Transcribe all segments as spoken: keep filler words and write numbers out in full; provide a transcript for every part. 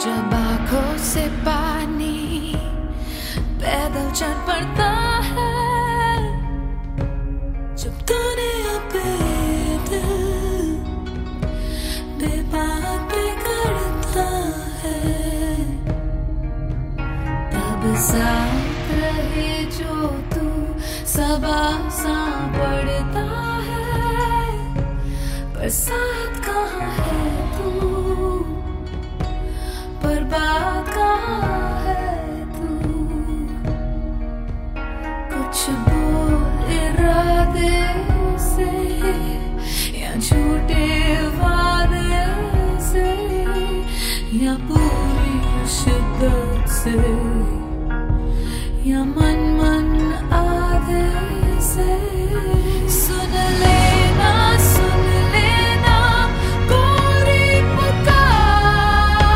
जब आंखों से पानी पैदल चल पड़ता है, जब तूने अपने दिल बेबाक पे करता है, तब साथ रहे जो तू सब आसान पड़ता है, पर साथ कहाँ है तू, पर बात कहाँ है तू, कुछ बोल इरादे से या झूठे वादे से या पूरी शिद्दत से या मन मन आधे से। सुन लेना सुन लेना गोरी पुकार,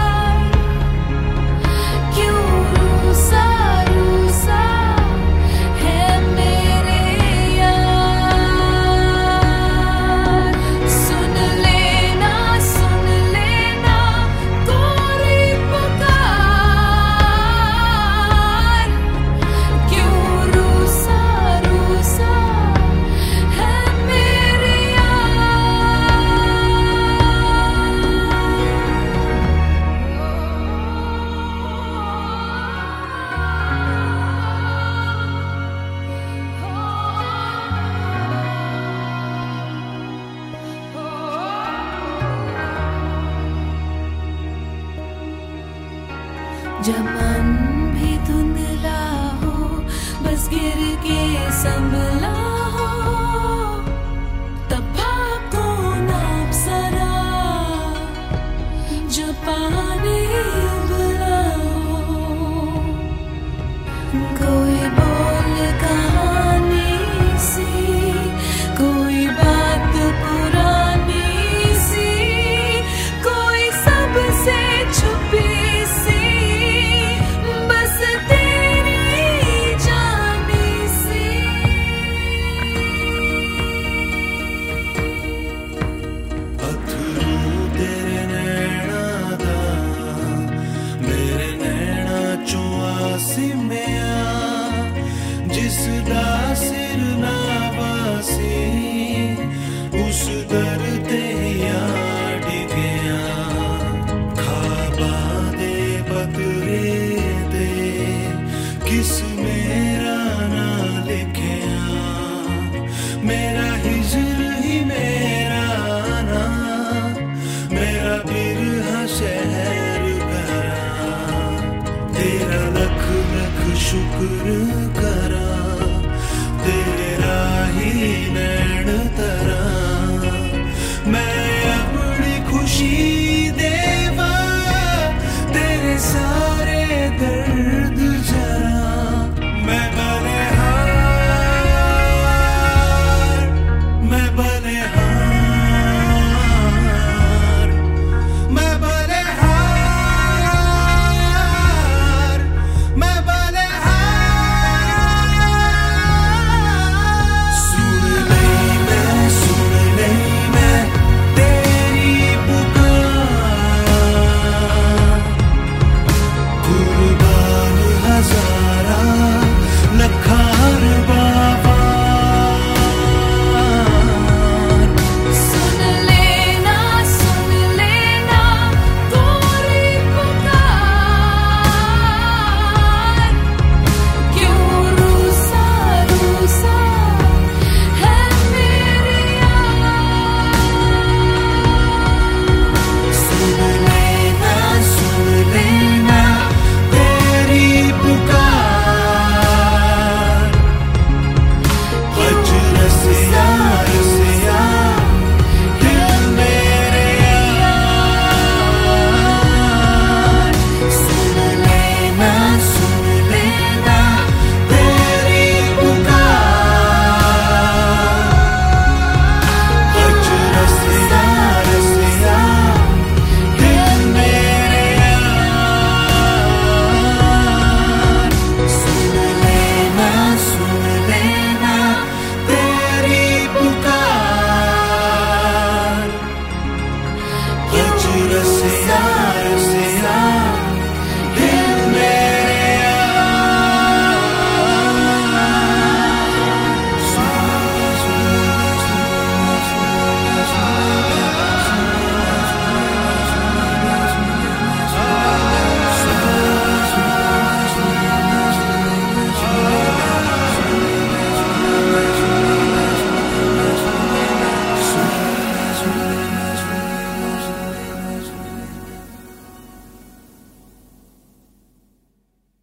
क्यों रूसा रूसा है मेरे यार। सुन लेना सुन लेना गोरी पुकार, क्यों रूसा रूसा है मेरे जब मन भी धुंधला हो, बस गिर के संभला